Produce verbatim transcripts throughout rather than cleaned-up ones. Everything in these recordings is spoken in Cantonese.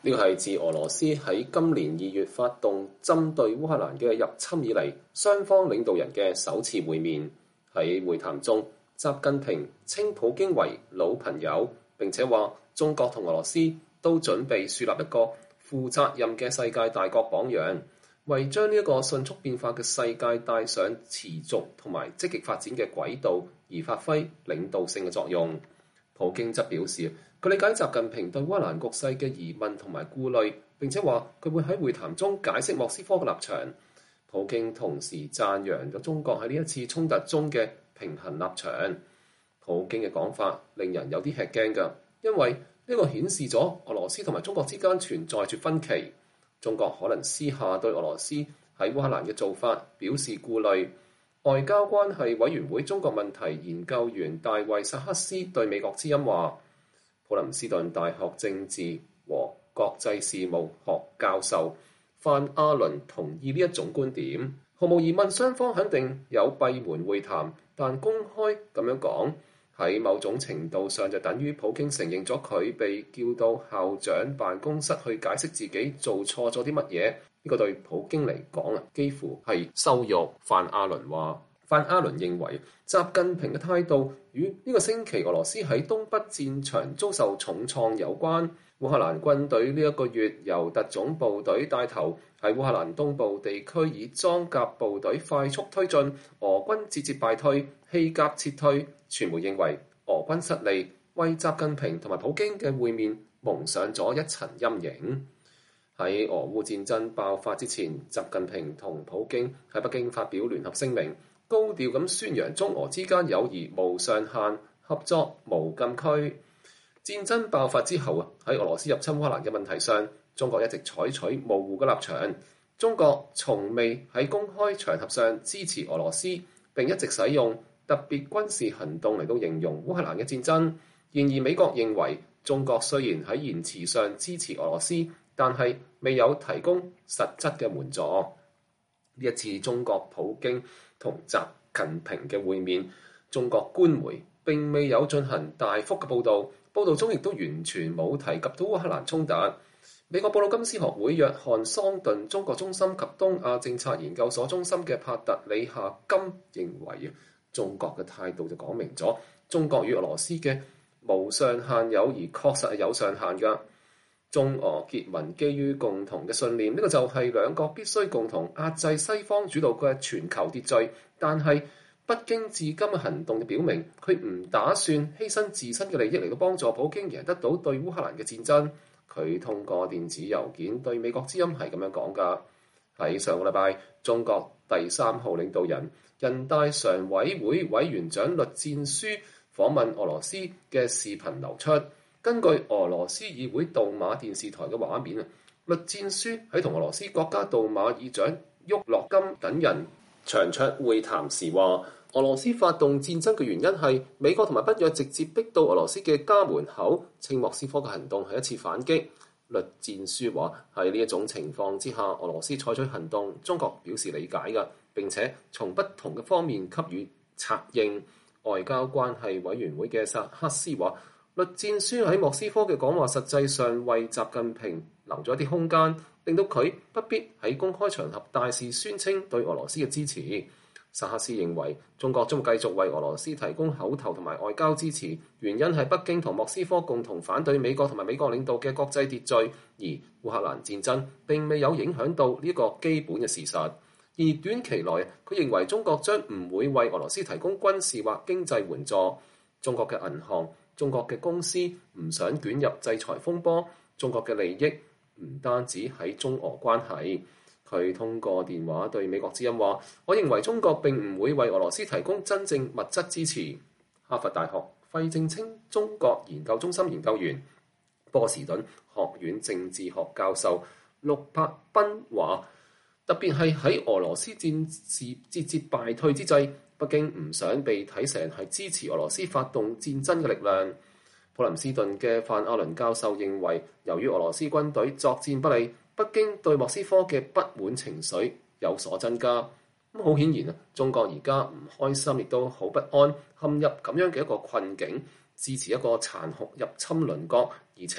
呢個係自俄羅斯喺今年二月發動針對烏克蘭嘅入侵以嚟，雙方領導人嘅首次會面。喺會談中，習近平稱普京為老朋友，並且話中國同俄羅斯都準備樹立一個負責任嘅世界大國榜樣，為將呢一個迅速變化嘅世界帶上持續同埋積極發展嘅軌道而發揮領導性嘅作用。普京則表示，佢理解習近平對烏克蘭局勢嘅疑問同埋顧慮，並且話佢會喺會談中解釋莫斯科嘅立場。普京同時讚揚咗中國喺呢一次衝突中嘅平衡立場。普京嘅講法令人有啲吃驚㗎，因為呢個顯示咗俄羅斯同埋中國之間存在住分歧。中國可能私下對俄羅斯喺烏克蘭嘅做法表示顧慮。外交關係委員會中國問題研究員大衛薩克斯對美國之音話，普林斯頓大學政治和國際事務學教授范阿倫同意呢一種觀點。毫無疑問，雙方肯定有閉門會談，但公開咁樣講，喺某種程度上就等於普京承認咗佢被叫到校長辦公室去解釋自己做錯咗啲乜嘢。呢個對普京嚟講啊，幾乎係羞辱。范阿倫話，范阿倫認為習近平嘅態度與呢個星期俄羅斯喺東北戰場遭受重創有關。烏克蘭軍隊呢一個月由特種部隊帶頭喺烏克蘭東部地區以裝甲部隊快速推進，俄軍節節敗退，棄甲撤退。傳媒認為俄軍失利，為習近平同埋普京嘅會面蒙上咗一層陰影。喺俄烏戰爭爆發之前，習近平同普京喺北京發表聯合聲明，高調咁宣揚中俄之間友誼無上限，合作無禁區。戰爭爆發之後啊，喺俄羅斯入侵烏克蘭嘅問題上，中國一直採取模糊嘅立場。中國從未喺公開場合上支持俄羅斯，並一直使用特別軍事行動嚟到形容烏克蘭嘅戰爭。然而美國認為，中國雖然喺言辭上支持俄羅斯，但係未有提供實質嘅援助。呢一次中國普京同習近平嘅會面，中國官媒並未有進行大幅嘅報導，報導中亦都完全冇提及到烏克蘭衝突。美國布魯金斯學會約翰桑頓中國中心及東亞政策研究所中心嘅帕特里夏金認為，中國嘅態度就講明咗，中國與俄羅斯嘅無上限友誼確實係有上限㗎。中俄結盟基於共同嘅信念，呢個就係兩國必須共同壓制西方主導嘅全球秩序。但係北京至今嘅行動就表明，佢唔打算犧牲自身嘅利益嚟到幫助普京贏得到對烏克蘭嘅戰爭。佢通過電子郵件對美國之音係咁樣講㗎。喺上個禮拜，中國第三號領導人、人大常委會委員長栗戰書訪問俄羅斯嘅視頻流出。根據俄羅斯議會杜馬電視台嘅畫面啊，栗戰書喺同俄羅斯國家杜馬議長沃洛金等人長桌會談時話，俄羅斯發動戰爭嘅原因係美國同埋北約直接逼到俄羅斯嘅家門口，稱莫斯科嘅行動係一次反擊。栗戰書話，喺呢一種情況之下，俄羅斯採取行動，中國表示理解㗎，並且從不同嘅方面給予策應。外交關係委員會嘅薩克斯話，栗戰書喺莫斯科嘅講話實際上為習近平留咗一啲空間，令到佢不必喺公開場合大肆宣稱對俄羅斯嘅支持。薩克斯認為，中國將會繼續為俄羅斯提供口頭同埋外交支持，原因係北京同莫斯科共同反對美國同埋美國領導嘅國際秩序，而烏克蘭戰爭並未有影響到呢個基本嘅事實。而短期內，佢認為中國將唔會為俄羅斯提供軍事或經濟援助。中國嘅銀行、中國嘅公司唔想捲入制裁風波，中國嘅利益唔單止喺中俄關係。佢通過電話對美國之音話，我認為中國並唔會為俄羅斯提供真正物質支持。哈佛大學費正清中國研究中心研究員、波士頓學院政治學教授陸柏斌話，特別係喺俄羅斯戰事節節敗退之際，北京唔想被睇成係支持俄羅斯發動戰爭嘅力量。普林斯頓嘅范阿倫教授認為，由於俄羅斯軍隊作戰不利，北京對莫斯科嘅不滿情緒有所增加。咁好顯然啊，中國而家唔開心，亦都好不安，陷入咁樣嘅一個困境，支持一個殘酷入侵鄰國，而且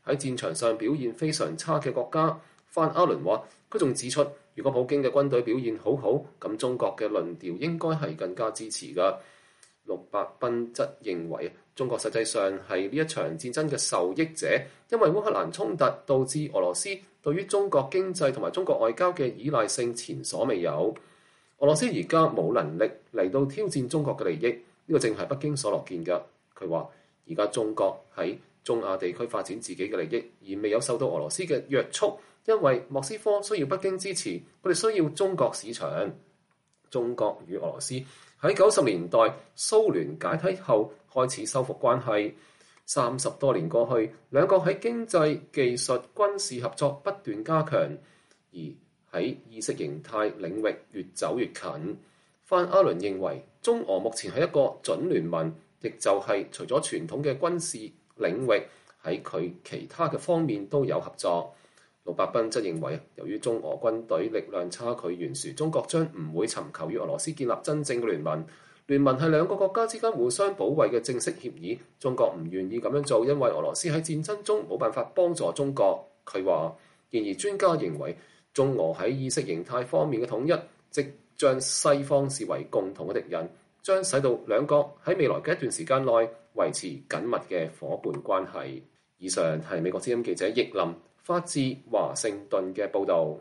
喺戰場上表現非常差嘅國家。范阿倫話，佢仲指出，如果普京嘅軍隊表現好好，咁中國嘅論調應該係更加支持㗎。陸伯賓則認為，中國實際上係呢一場戰爭嘅受益者，因為烏克蘭衝突導致俄羅斯對於中國經濟同埋中國外交嘅依賴性前所未有。俄羅斯而家冇能力嚟到挑戰中國嘅利益，呢、這個正係北京所樂見嘅。佢話：而家中國喺中亞地區發展自己嘅利益，而未有受到俄羅斯嘅約束，因為莫斯科需要北京支持，佢哋需要中國市場。中國與俄羅斯喺九十年代蘇聯解體後開始修復關係，三十多年過去，兩國喺經濟、技術、軍事合作不斷加強，而喺意識形態領域越走越近。范阿倫認為，中俄目前係一個準聯盟，亦就係除咗傳統嘅軍事領域，喺佢其他嘅方面都有合作。盧伯賓則認為，由於中俄軍隊力量差距懸殊，中國將唔會尋求與俄羅斯建立真正嘅聯盟。聯盟係兩個國家之間互相保衛嘅正式協議，中國唔願意咁樣做，因為俄羅斯喺戰爭中冇辦法幫助中國。佢話，然而專家認為，中俄喺意識形態方面嘅統一，即將西方視為共同嘅敵人，將使到兩國喺未來嘅一段時間內維持緊密嘅伙伴關係。以上係美國之音記者易林發自華盛頓嘅報導。